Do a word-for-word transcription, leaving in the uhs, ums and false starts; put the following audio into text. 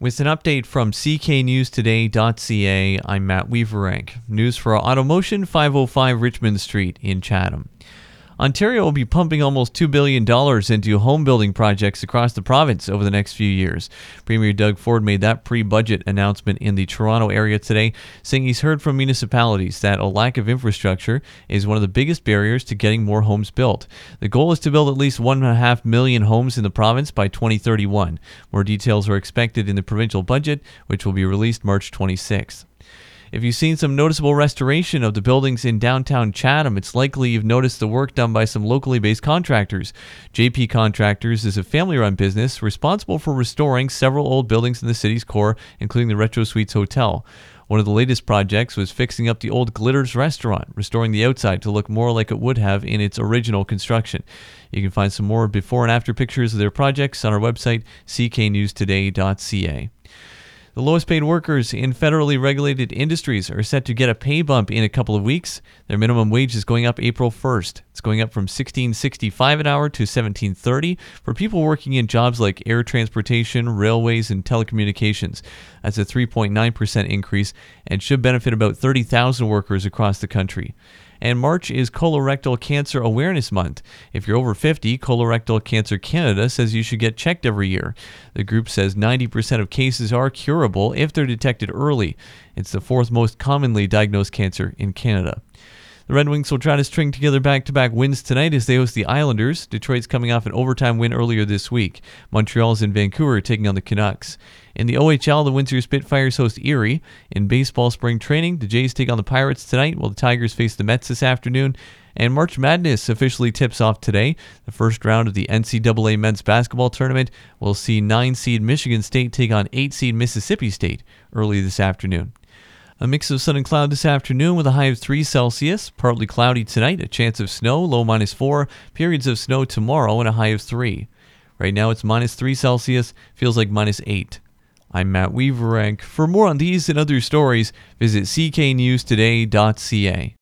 With an update from c k news today dot c a, I'm Matt Weaverank. News for Automotion, five oh five Richmond Street in Chatham. Ontario will be pumping almost two billion dollars into home building projects across the province over the next few years. Premier Doug Ford made that pre-budget announcement in the Toronto area today, saying he's heard from municipalities that a lack of infrastructure is one of the biggest barriers to getting more homes built. The goal is to build at least one point five million homes in the province by twenty thirty-one. More details are expected in the provincial budget, which will be released March twenty-sixth. If you've seen some noticeable restoration of the buildings in downtown Chatham, it's likely you've noticed the work done by some locally based contractors. J P Contractors is a family-run business responsible for restoring several old buildings in the city's core, including the Retro Suites Hotel. One of the latest projects was fixing up the old Glitters restaurant, restoring the outside to look more like it would have in its original construction. You can find some more before and after pictures of their projects on our website, c k news today dot c a. The lowest paid workers in federally regulated industries are set to get a pay bump in a couple of weeks. Their minimum wage is going up April first. It's going up from sixteen sixty-five an hour to seventeen thirty for people working in jobs like air transportation, railways, and telecommunications. That's a three point nine percent increase and should benefit about thirty thousand workers across the country. And March is Colorectal Cancer Awareness Month. If you're over fifty, Colorectal Cancer Canada says you should get checked every year. The group says ninety percent of cases are curable if they're detected early. It's the fourth most commonly diagnosed cancer in Canada. The Red Wings will try to string together back-to-back wins tonight as they host the Islanders. Detroit's coming off an overtime win earlier this week. Montreal's in Vancouver taking on the Canucks. In the O H L, the Windsor Spitfires host Erie. In baseball spring training, the Jays take on the Pirates tonight, while the Tigers face the Mets this afternoon. And March Madness officially tips off today. The first round of the N C double A men's basketball tournament will see nine seed Michigan State take on eight seed Mississippi State early this afternoon. A mix of sun and cloud this afternoon with a high of three Celsius. Partly cloudy tonight, a chance of snow, low minus four. Periods of snow tomorrow and a high of three. Right now it's minus three Celsius, feels like minus eight. I'm Matt Weaverank. For more on these and other stories, visit c k news today dot c a.